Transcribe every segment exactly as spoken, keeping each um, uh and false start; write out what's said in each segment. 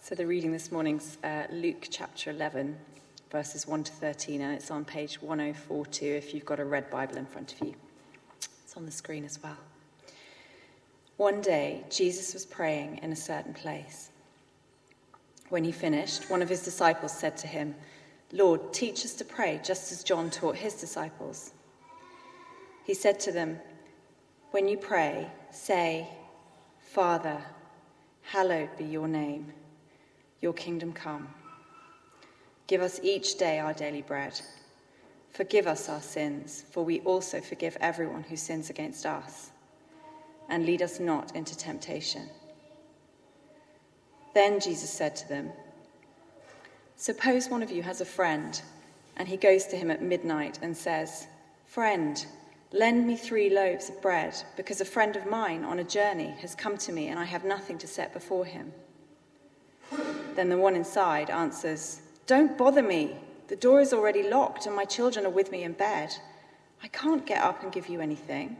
So the reading this morning's uh, Luke chapter eleven, verses one to thirteen, and it's on page one oh four two if you've got a red Bible in front of you. It's on the screen as well. One day, Jesus was praying in a certain place. When he finished, one of his disciples said to him, "Lord, teach us to pray, just as John taught his disciples." He said to them, "When you pray, say, 'Father, hallowed be your name. Your kingdom come. Give us each day our daily bread. Forgive us our sins, for we also forgive everyone who sins against us. And lead us not into temptation." Then Jesus said to them, "Suppose one of you has a friend, and he goes to him at midnight and says, 'Friend, lend me three loaves of bread, because a friend of mine on a journey has come to me and I have nothing to set before him.' Then the one inside answers, 'Don't bother me. The door is already locked and my children are with me in bed. I can't get up and give you anything.'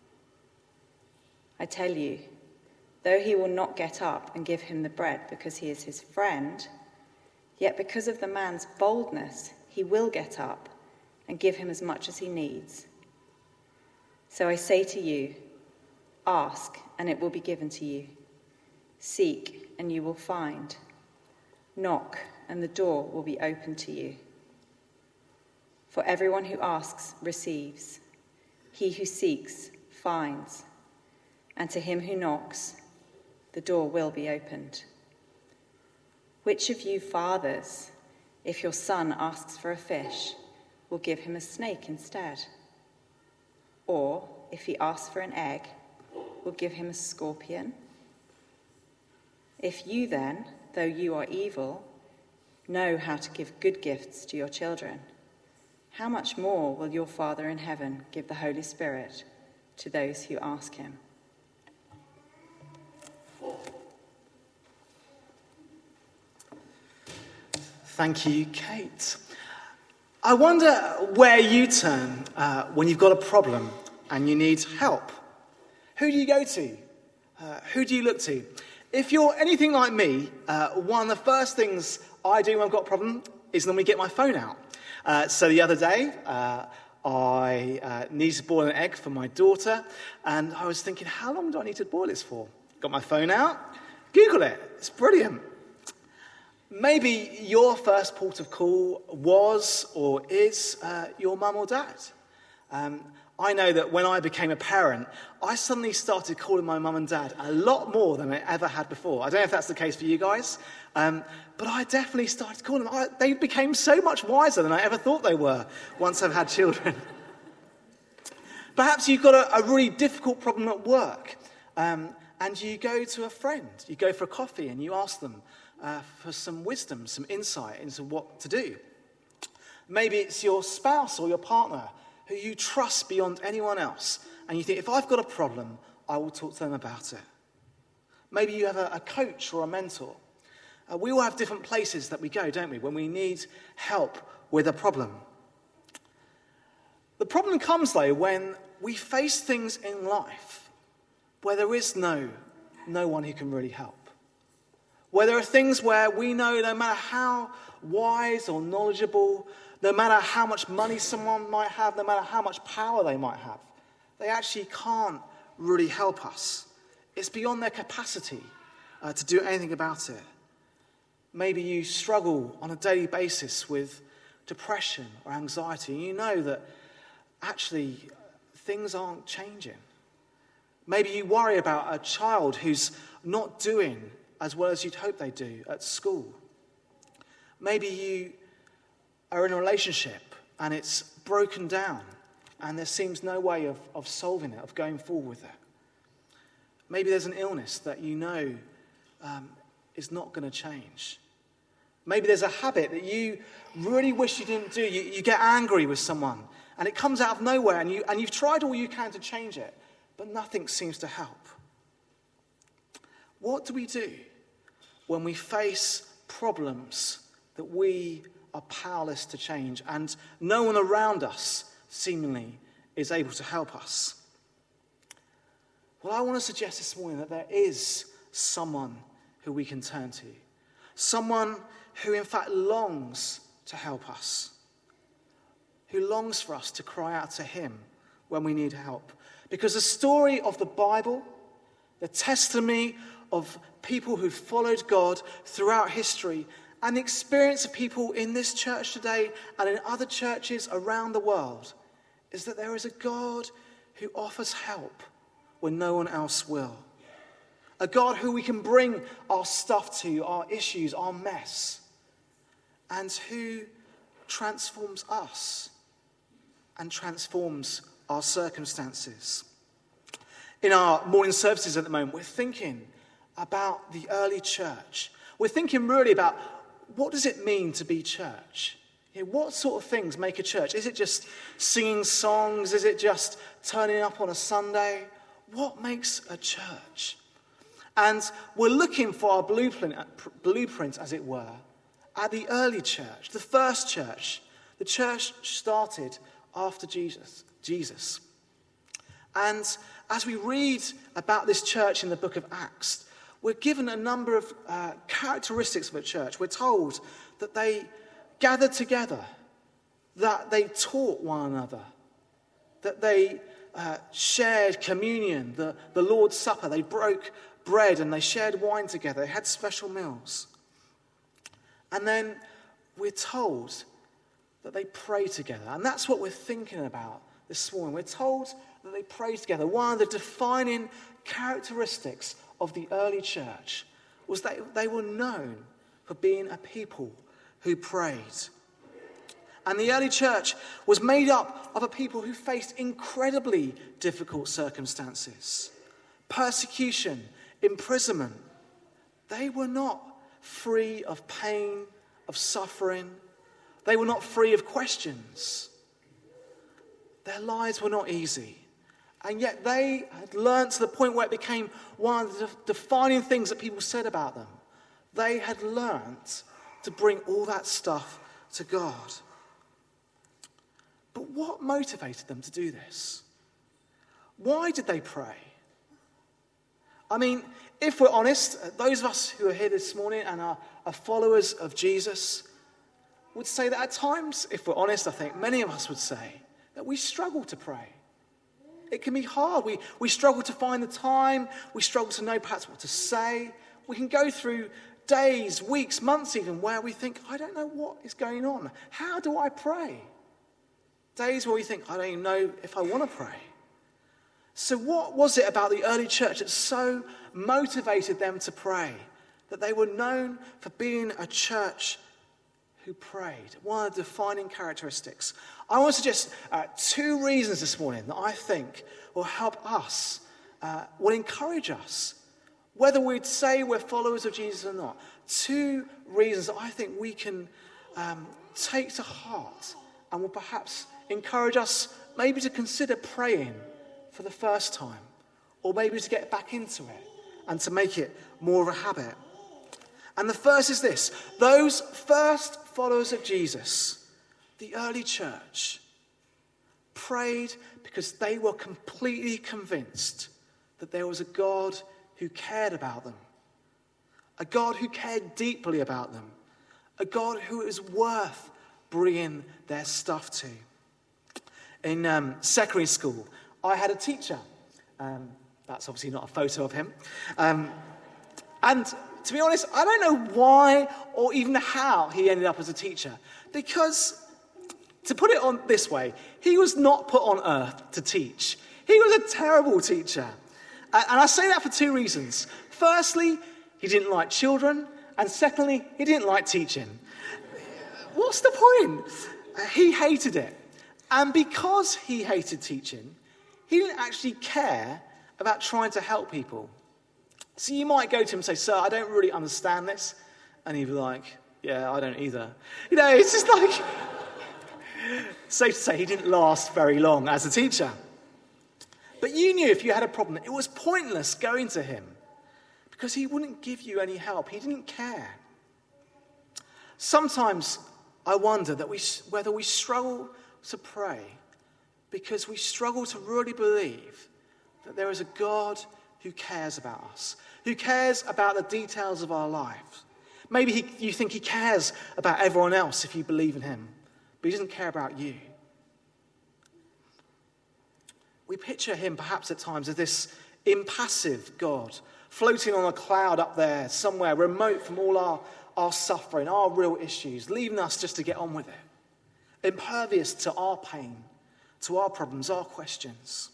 I tell you, though he will not get up and give him the bread because he is his friend, yet because of the man's boldness, he will get up and give him as much as he needs. So I say to you, ask and it will be given to you. Seek and you will find. Knock and the door will be opened to you. For everyone who asks receives. He who seeks finds. And to him who knocks, the door will be opened. Which of you fathers, if your son asks for a fish, will give him a snake instead? Or, if he asks for an egg, will give him a scorpion? If you then, though you are evil, know how to give good gifts to your children, how much more will your Father in heaven give the Holy Spirit to those who ask him?" Thank you, Kate. I wonder where you turn uh, when you've got a problem and you need help. Who do you go to? Uh, who do you look to? If you're anything like me, uh, one of the first things I do when I've got a problem is normally get my phone out. Uh, so the other day, uh, I uh, needed to boil an egg for my daughter, and I was thinking, how long do I need to boil this for? Got my phone out, Google it. It's brilliant. Maybe your first port of call was or is uh, your mum or dad. Um, I know that when I became a parent, I suddenly started calling my mum and dad a lot more than I ever had before. I don't know if that's the case for you guys, um, but I definitely started calling them. I, they became so much wiser than I ever thought they were once I've had children. Perhaps you've got a, a really difficult problem at work, um, and you go to a friend. You go for a coffee and you ask them Uh, for some wisdom, some insight into what to do. Maybe it's your spouse or your partner who you trust beyond anyone else, and you think, if I've got a problem, I will talk to them about it. Maybe you have a, a coach or a mentor. Uh, we all have different places that we go, don't we, when we need help with a problem. The problem comes, though, when we face things in life where there is no, no one who can really help. Where there are things where we know no matter how wise or knowledgeable, no matter how much money someone might have, no matter how much power they might have, they actually can't really help us. It's beyond their capacity uh, to do anything about it. Maybe you struggle on a daily basis with depression or anxiety, and you know that actually things aren't changing. Maybe you worry about a child who's not doing as well as you'd hope they do at school. Maybe you are in a relationship and it's broken down and there seems no way of, of solving it, of going forward with it. Maybe there's an illness that you know um, is not going to change. Maybe there's a habit that you really wish you didn't do. You, you get angry with someone and it comes out of nowhere and, you, and you've tried all you can to change it, but nothing seems to help. What do we do when we face problems that we are powerless to change and no one around us seemingly is able to help us? Well, I want to suggest this morning that there is someone who we can turn to. Someone who in fact longs to help us, who longs for us to cry out to him when we need help. Because the story of the Bible, the testimony of people who followed God throughout history, and the experience of people in this church today and in other churches around the world, is that there is a God who offers help when no one else will. A God who we can bring our stuff to, our issues, our mess, and who transforms us and transforms our circumstances. In our morning services at the moment, we're thinking about the early church. We're thinking really about what does it mean to be church? You know, what sort of things make a church? Is it just singing songs? Is it just turning up on a Sunday? What makes a church? And we're looking for our blueprint, blueprint, as it were, at the early church, the first church, the church started after Jesus. Jesus. And as we read about this church in the book of Acts, we're given a number of uh, characteristics of a church. We're told that they gathered together, that they taught one another, that they uh, shared communion, the, the Lord's Supper. They broke bread and they shared wine together. They had special meals. And then we're told that they prayed together. And that's what we're thinking about this morning. We're told that they prayed together. One of the defining characteristics of the early church was that they were known for being a people who prayed. And the early church was made up of a people who faced incredibly difficult circumstances. Persecution, imprisonment. They were not free of pain, of suffering. They were not free of questions. Their lives were not easy. And yet they had learned to the point where it became one of the defining things that people said about them. They had learned to bring all that stuff to God. But what motivated them to do this? Why did they pray? I mean, if we're honest, those of us who are here this morning and are, are followers of Jesus would say that at times, if we're honest, I think many of us would say that we struggle to pray. It can be hard. We, we struggle to find the time. We struggle to know perhaps what to say. We can go through days, weeks, months even, where we think, I don't know what is going on. How do I pray? Days where we think, I don't even know if I want to pray. So what was it about the early church that so motivated them to pray? That they were known for being a church who prayed. One of the defining characteristics. I want to suggest uh, two reasons this morning that I think will help us, uh, will encourage us, whether we'd say we're followers of Jesus or not. Two reasons that I think we can um, take to heart and will perhaps encourage us maybe to consider praying for the first time, or maybe to get back into it and to make it more of a habit. And the first is this: those first followers of Jesus, the early church, prayed because they were completely convinced that there was a God who cared about them, a God who cared deeply about them, a God who is worth bringing their stuff to. In um, secondary school, I had a teacher. Um, that's obviously not a photo of him. Um, and to be honest, I don't know why or even how he ended up as a teacher. Because, to put it on this way, he was not put on earth to teach. He was a terrible teacher. And I say that for two reasons. Firstly, he didn't like children. And secondly, he didn't like teaching. What's the point? He hated it. And because he hated teaching, he didn't actually care about trying to help people. So you might go to him and say, "Sir, I don't really understand this." And he'd be like, "Yeah, I don't either." You know, it's just like, safe to say he didn't last very long as a teacher. But you knew if you had a problem, it was pointless going to him because he wouldn't give you any help. He didn't care. Sometimes I wonder that we, whether we struggle to pray because we struggle to really believe that there is a God who cares about us, who cares about the details of our lives. Maybe he, you think he cares about everyone else if you believe in him, but he doesn't care about you. We picture him perhaps at times as this impassive God, floating on a cloud up there somewhere, remote from all our, our suffering, our real issues, leaving us just to get on with it, impervious to our pain, to our problems, our questions.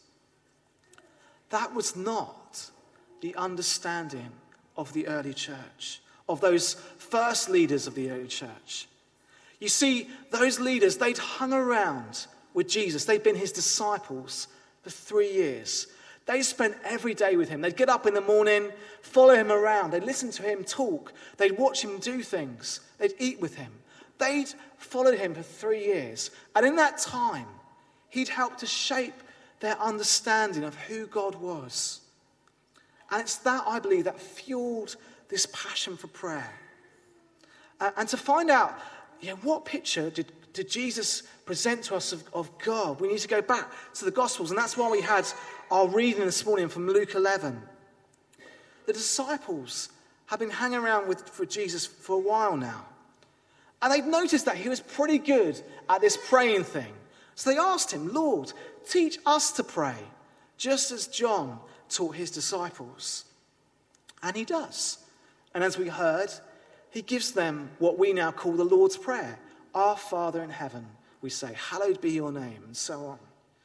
That was not the understanding of the early church, of those first leaders of the early church. You see, those leaders, they'd hung around with Jesus. They'd been his disciples for three years. They spent every day with him. They'd get up in the morning, follow him around. They'd listen to him talk. They'd watch him do things. They'd eat with him. They'd followed him for three years. And in that time, he'd helped to shape their understanding of who God was. And it's that, I believe, that fueled this passion for prayer. Uh, and to find out, you know, what picture did, did Jesus present to us of, of God, we need to go back to the Gospels. And that's why we had our reading this morning from Luke eleven. The disciples have been hanging around with for Jesus for a while now. And they'd noticed that he was pretty good at this praying thing. So they asked him, Lord, teach us to pray, just as John taught his disciples. And he does. And as we heard, he gives them what we now call the Lord's Prayer. Our Father in heaven, we say, hallowed be your name, and so on.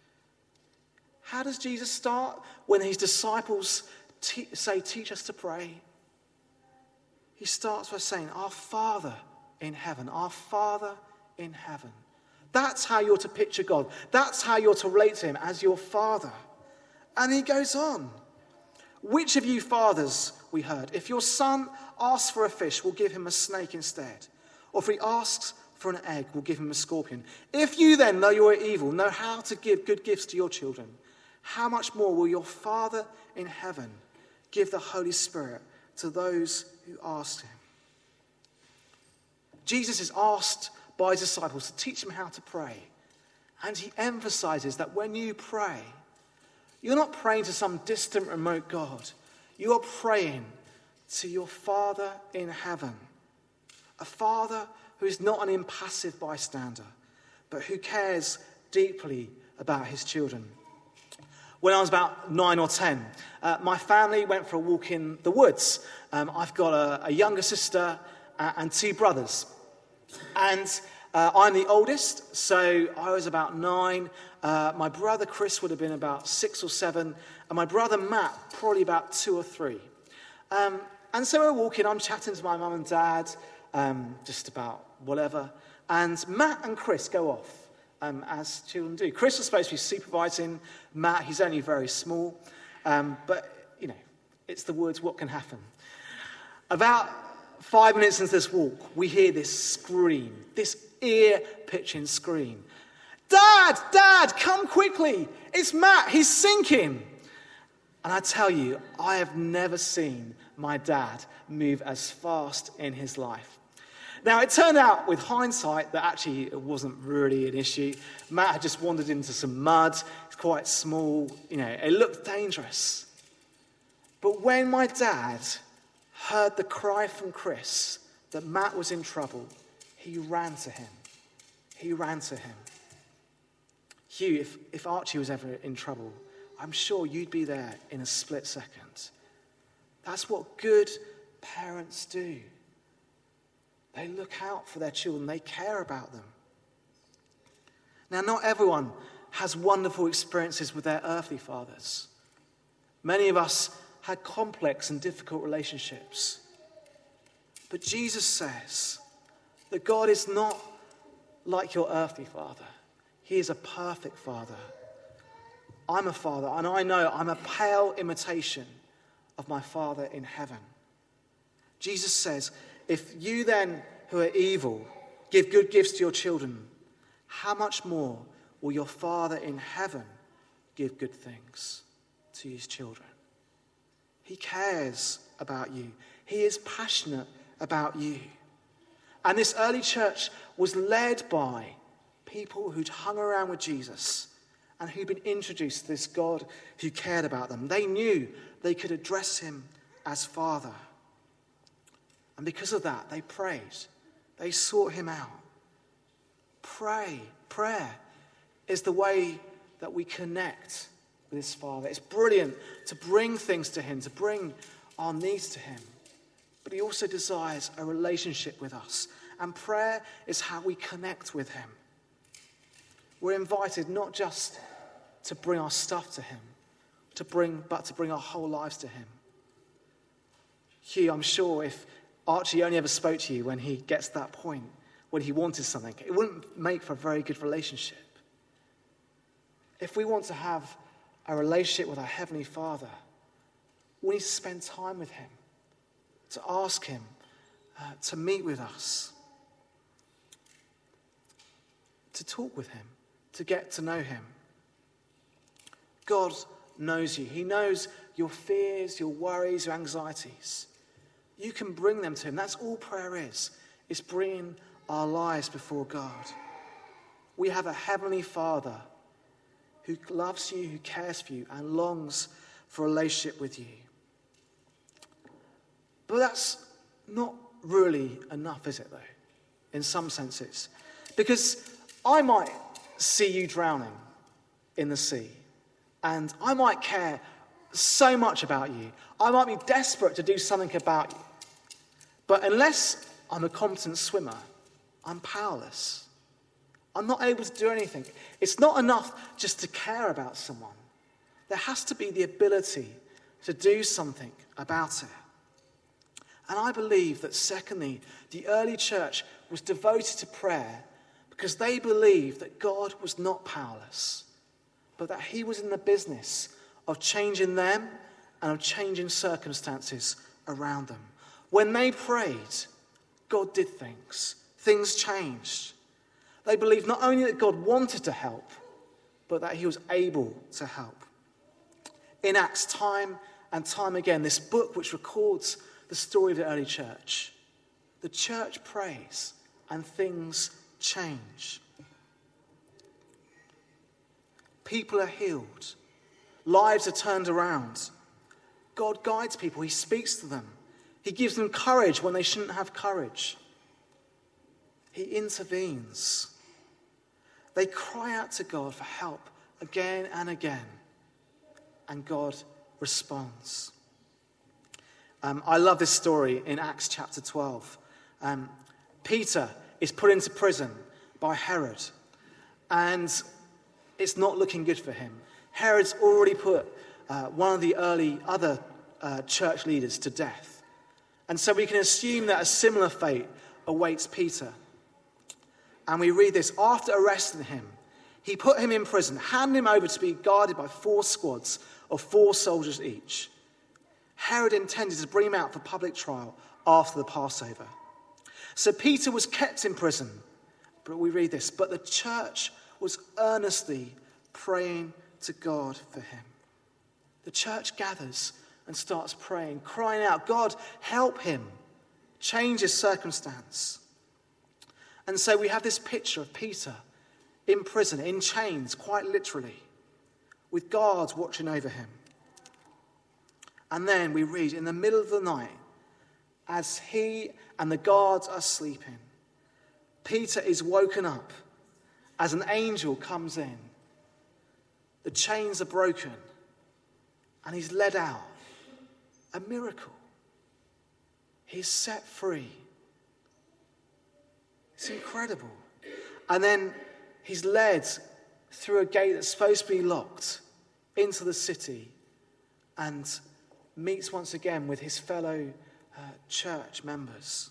How does Jesus start when his disciples te- say, teach us to pray? He starts by saying, our Father in heaven, our Father in heaven. That's how you're to picture God. That's how you're to relate to him, as your Father. And he goes on. Which of you fathers, we heard, if your son asks for a fish, will give him a snake instead? Or if he asks for an egg, will give him a scorpion? If you then, though you are evil, know how to give good gifts to your children, how much more will your Father in heaven give the Holy Spirit to those who ask him? Jesus is asked by his disciples to teach them how to pray. And he emphasizes that when you pray, you're not praying to some distant, remote God. You are praying to your Father in heaven. A Father who is not an impassive bystander, but who cares deeply about his children. When I was about nine or ten, uh, my family went for a walk in the woods. Um, I've got a, a younger sister uh, and two brothers. And uh, I'm the oldest, so I was about nine. Uh, my brother Chris would have been about six or seven. And my brother Matt, probably about two or three. Um, and so we're walking, I'm chatting to my mum and dad, um, just about whatever. And Matt and Chris go off, um, as children do. Chris was supposed to be supervising Matt. He's only very small. Um, but, you know, it's the woods, what can happen? About five minutes into this walk, we hear this scream, this ear-pitching scream. Dad, Dad, come quickly. It's Matt, he's sinking. And I tell you, I have never seen my dad move as fast in his life. Now, it turned out with hindsight that actually it wasn't really an issue. Matt had just wandered into some mud. It's quite small. You know, it looked dangerous. But when my dad heard the cry from Chris that Matt was in trouble, he ran to him. He ran to him. Hugh, if, if Archie was ever in trouble, I'm sure you'd be there in a split second. That's what good parents do. They look out for their children. They care about them. Now, not everyone has wonderful experiences with their earthly fathers. Many of us had complex and difficult relationships. But Jesus says that God is not like your earthly father. He is a perfect father. I'm a father, and I know I'm a pale imitation of my Father in heaven. Jesus says, if you then, who are evil, give good gifts to your children, how much more will your Father in heaven give good things to his children? He cares about you. He is passionate about you. And this early church was led by people who'd hung around with Jesus and who'd been introduced to this God who cared about them. They knew they could address him as Father. And And because of that, they prayed. They sought him out. Pray. Prayer is the way that we connect with his Father. It's brilliant to bring things to him, to bring our needs to him. But he also desires a relationship with us. And prayer is how we connect with him. We're invited not just to bring our stuff to him, to bring, but to bring our whole lives to him. Hugh, I'm sure if Archie only ever spoke to you when he gets to that point, when he wanted something, it wouldn't make for a very good relationship. If we want to have a relationship with our Heavenly Father, we need to spend time with him, to ask him uh, to meet with us, to talk with him, to get to know him. God knows you. He knows your fears, your worries, your anxieties. You can bring them to him. That's all prayer is. It's bringing our lives before God. We have a Heavenly Father who loves you, who cares for you, and longs for a relationship with you. But that's not really enough, is it, though? In some senses. Because I might see you drowning in the sea, and I might care so much about you. I might be desperate to do something about you. But unless I'm a competent swimmer, I'm powerless. I'm not able to do anything. It's not enough just to care about someone. There has to be the ability to do something about it. And I believe that, secondly, the early church was devoted to prayer because they believed that God was not powerless, but that he was in the business of changing them and of changing circumstances around them. When they prayed, God did things. Things changed. They believed not only that God wanted to help, but that he was able to help. In Acts, time and time again, this book which records the story of the early church, the church prays and things change. People are healed. Lives are turned around. God guides people. He speaks to them. He gives them courage when they shouldn't have courage. He intervenes. They cry out to God for help again and again, and God responds. Um, I love this story in Acts chapter twelve. Um, Peter is put into prison by Herod, and it's not looking good for him. Herod's already put uh, one of the early other uh, church leaders to death. And so we can assume that a similar fate awaits Peter. And we read this: after arresting him, he put him in prison, handed him over to be guarded by four squads of four soldiers each. Herod intended to bring him out for public trial after the Passover. So Peter was kept in prison. But we read this: but the church was earnestly praying to God for him. The church gathers and starts praying, crying out, God, help him. Change his circumstance. And so we have this picture of Peter in prison, in chains, quite literally, with guards watching over him. And then we read, in the middle of the night, as he and the guards are sleeping, Peter is woken up as an angel comes in. The chains are broken, and he's led out. A miracle. He's set free. It's incredible. And then he's led through a gate that's supposed to be locked into the city and meets once again with his fellow uh, church members.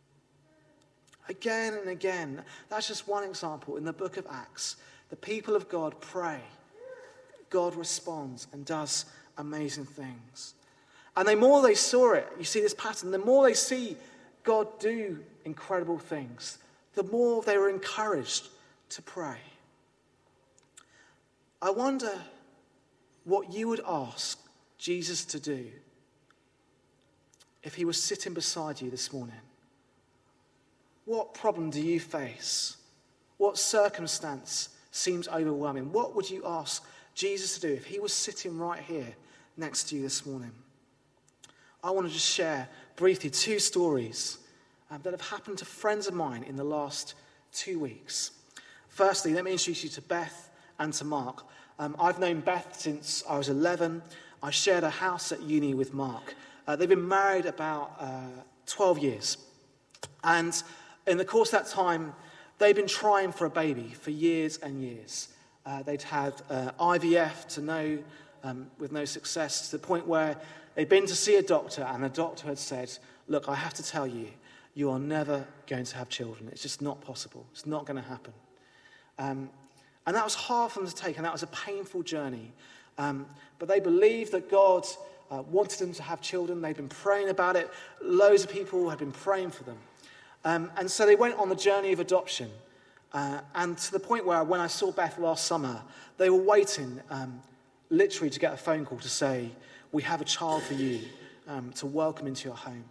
Again and again, that's just one example in the book of Acts. The people of God pray. God responds and does amazing things. And the more they saw it, you see this pattern, the more they see God do incredible things, the more they were encouraged to pray. I wonder what you would ask Jesus to do if he was sitting beside you this morning. What problem do you face? What circumstance seems overwhelming? What would you ask Jesus to do if he was sitting right here next to you this morning? I want to just share briefly two stories um, that have happened to friends of mine in the last two weeks. Firstly, let me introduce you to Beth and to Mark. Um, I've known Beth since I was eleven. I shared a house at uni with Mark. Uh, they've been married about uh, twelve years. And in the course of that time, they've been trying for a baby for years and years. Uh, they'd had uh, I V F to no, um, with no success, to the point where they'd been to see a doctor, and the doctor had said, look, I have to tell you, you are never going to have children. It's just not possible. It's not going to happen. Um, and that was hard for them to take, and that was a painful journey. Um, but they believed that God uh, wanted them to have children. They'd been praying about it. Loads of people had been praying for them. Um, and so they went on the journey of adoption. Uh, and to the point where when I saw Beth last summer, they were waiting um, literally to get a phone call to say, we have a child for you um, to welcome into your home.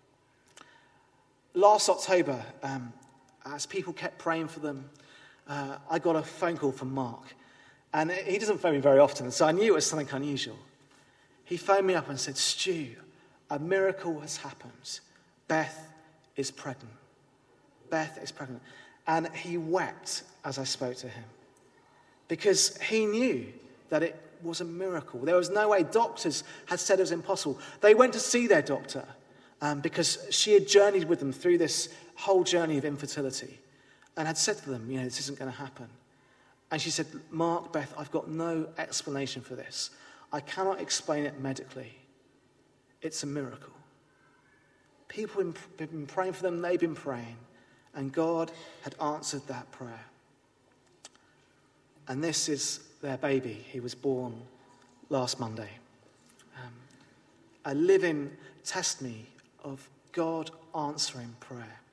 Last October, um, as people kept praying for them, uh, I got a phone call from Mark. And he doesn't phone me very often, so I knew it was something unusual. He phoned me up and said, Stu, a miracle has happened. Beth is pregnant. Beth is pregnant. And he wept as I spoke to him, because he knew that it was a miracle. There was no way. Doctors had said it was impossible. They went to see their doctor um, because she had journeyed with them through this whole journey of infertility and had said to them, you know, this isn't going to happen. And she said, Mark, Beth, I've got no explanation for this. I cannot explain it medically. It's a miracle. People have been praying for them. They've been praying. And God had answered that prayer. And this is their baby. He was born last Monday. Um, a living testimony of God answering prayer.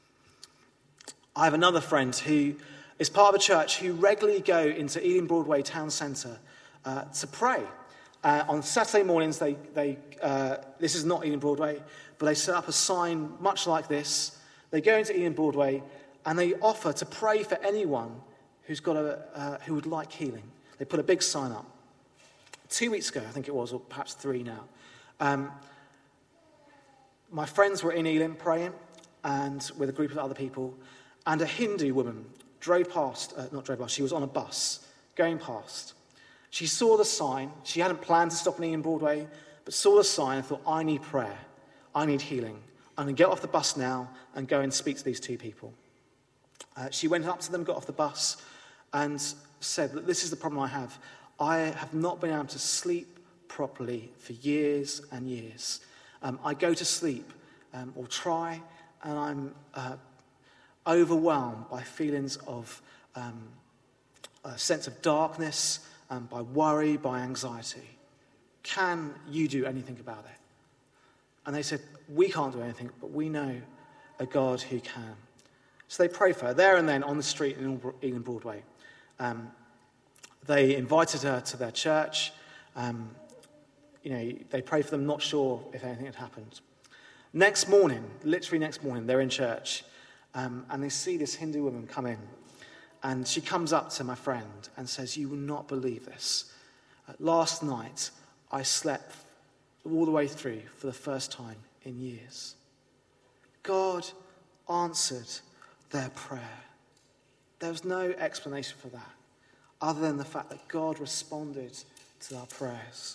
I have another friend who is part of a church who regularly go into Ealing Broadway Town Centre uh, to pray. Uh, on Saturday mornings, they, they uh, this is not Ealing Broadway, but they set up a sign much like this. They go into Ealing Broadway and they offer to pray for anyone who's got a uh, who would like healing. They put a big sign up. Two weeks ago, I think it was, or perhaps three now, um, my friends were in Ealing praying, and with a group of other people, and a Hindu woman drove past. Uh, not drove past. She was on a bus going past. She saw the sign. She hadn't planned to stop in Ealing Broadway, but saw the sign and thought, I need prayer. I need healing. I'm going to get off the bus now and go and speak to these two people. Uh, she went up to them, got off the bus, and said, look, this is the problem I have. I have not been able to sleep properly for years and years. Um, I go to sleep, um, or try, and I'm uh, overwhelmed by feelings of um, a sense of darkness, um, by worry, by anxiety. Can you do anything about it? And they said, we can't do anything, but we know a God who can. So they prayed for her there and then on the street in Ealing Broadway. Um, they invited her to their church. Um, you know, they prayed for them, not sure if anything had happened. Next morning, literally next morning, they're in church, um, and they see this Hindu woman come in. And she comes up to my friend and says, you will not believe this. Uh, last night, I slept all the way through for the first time in years. God answered their prayer. There was no explanation for that, other than the fact that God responded to our prayers.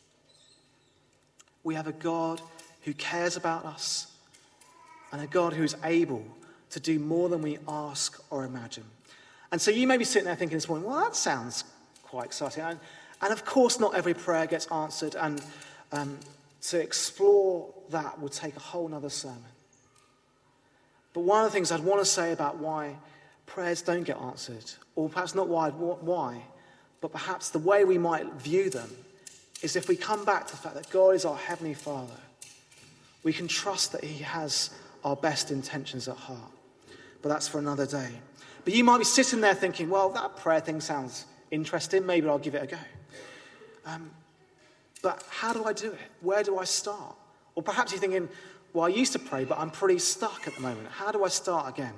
We have a God who cares about us, and a God who is able to do more than we ask or imagine. And so you may be sitting there thinking this morning, well, that sounds quite exciting. And, and of course, not every prayer gets answered, and um, to explore that would take a whole other sermon. But one of the things I'd want to say about why prayers don't get answered, or perhaps not why, why, but perhaps the way we might view them, is if we come back to the fact that God is our Heavenly Father, we can trust that He has our best intentions at heart. But that's for another day. But you might be sitting there thinking, well, that prayer thing sounds interesting. Maybe I'll give it a go. Um, but how do I do it? Where do I start? Or perhaps you're thinking, well, I used to pray, but I'm pretty stuck at the moment. How do I start again?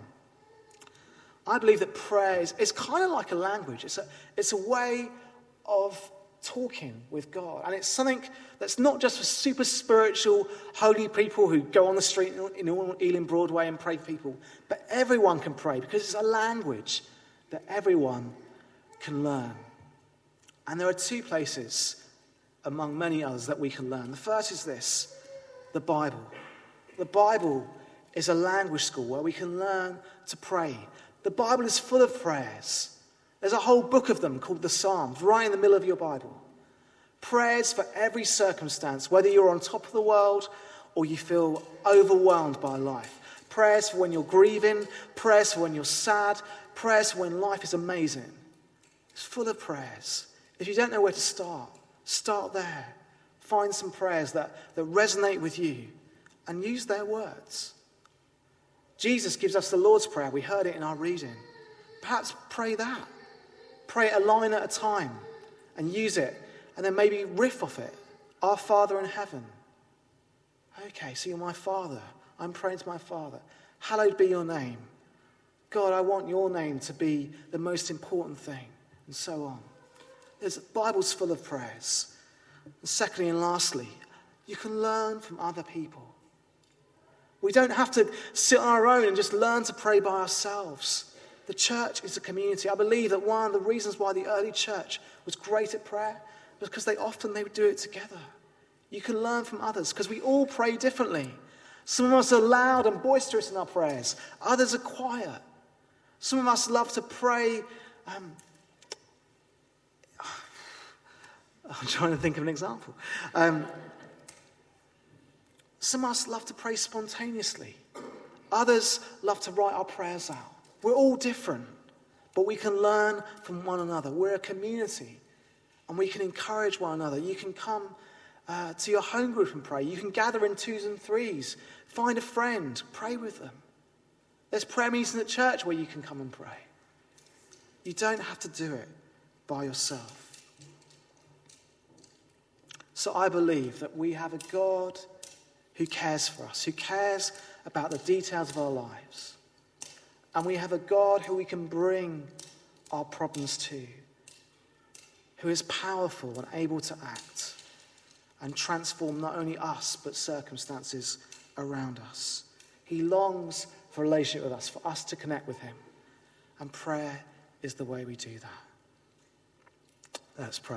I believe that prayer is it's kind of like a language. It's a, it's a way of talking with God. And it's something that's not just for super spiritual, holy people who go on the street in Ealing Broadway and pray for people, but everyone can pray because it's a language that everyone can learn. And there are two places among many others that we can learn. The first is this, the Bible. The Bible is a language school where we can learn to pray. The Bible is full of prayers. There's a whole book of them called the Psalms, right in the middle of your Bible. Prayers for every circumstance, whether you're on top of the world or you feel overwhelmed by life. Prayers for when you're grieving, prayers for when you're sad, prayers for when life is amazing. It's full of prayers. If you don't know where to start, start there. Find some prayers that, that resonate with you and use their words. Jesus gives us the Lord's Prayer. We heard it in our reading. Perhaps pray that. Pray it a line at a time and use it. And then maybe riff off it. Our Father in heaven. Okay, so you're my Father. I'm praying to my Father. Hallowed be your name. God, I want your name to be the most important thing. And so on. There's, the Bible's full of prayers. And secondly and lastly, you can learn from other people. We don't have to sit on our own and just learn to pray by ourselves. The church is a community. I believe that one of the reasons why the early church was great at prayer was because they often they would do it together. You can learn from others because we all pray differently. Some of us are loud and boisterous in our prayers. Others are quiet. Some of us love to pray. Um, I'm trying to think of an example. Um, some of us love to pray spontaneously. Others love to write our prayers out. We're all different, but we can learn from one another. We're a community, and we can encourage one another. You can come uh, to your home group and pray. You can gather in twos and threes. Find a friend, pray with them. There's prayer meetings at church where you can come and pray. You don't have to do it by yourself. So I believe that we have a God who cares for us, who cares about the details of our lives. And we have a God who we can bring our problems to, who is powerful and able to act and transform not only us, but circumstances around us. He longs for a relationship with us, for us to connect with him. And prayer is the way we do that. Let's pray.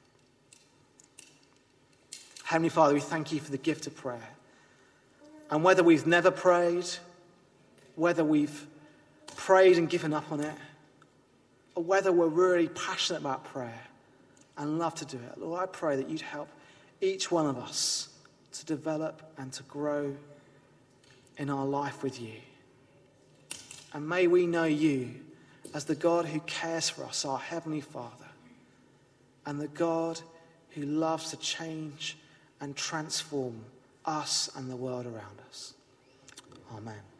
Heavenly Father, we thank you for the gift of prayer. And whether we've never prayed, whether we've prayed and given up on it, or whether we're really passionate about prayer and love to do it, Lord, I pray that you'd help each one of us to develop and to grow in our life with you. And may we know you as the God who cares for us, our Heavenly Father, and the God who loves to change and transform us and the world around us. Amen.